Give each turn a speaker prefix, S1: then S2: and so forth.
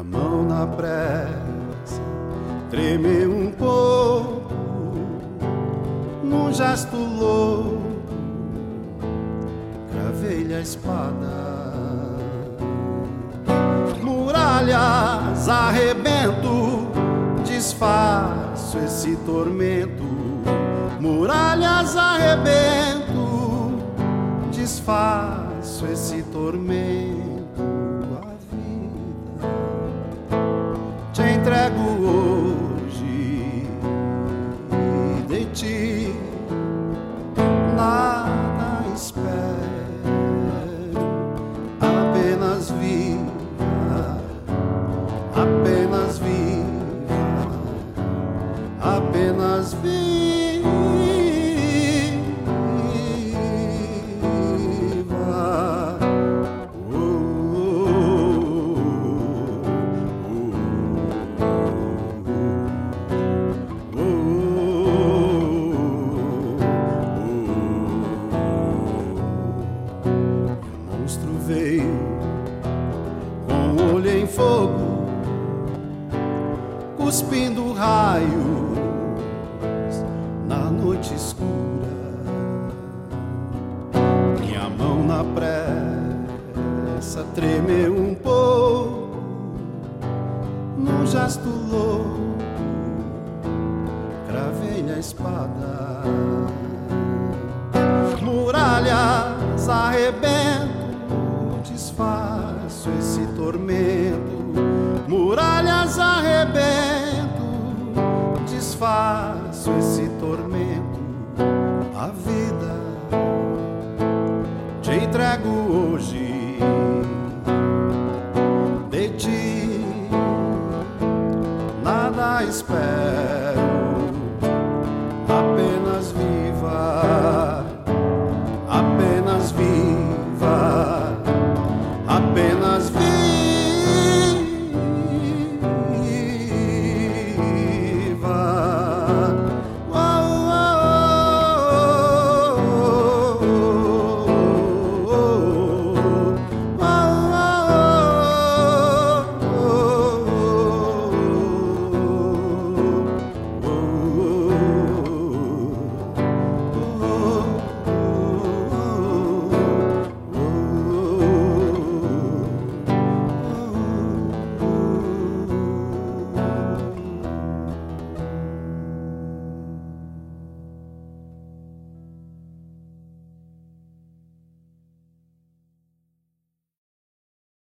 S1: mão na pressa tremeu um pouco, num gesto louco cravei-lhe a espada. Muralhas arrebento, desfaço esse tormento. Muralhas arrebento, desfaço esse tormento. A vida te entrego hoje e de ti nada espero, apenas viva, apenas viva, apenas viva. Veio com o olho em fogo, cuspindo raios na noite escura. Minha mão na pressa tremeu um pouco, num gesto louco cravei-lhe a espada. Muralhas arrebentam, desfaço esse tormento. Muralhas arrebento, desfaço esse tormento. A vida te entrego hoje, de ti nada espero.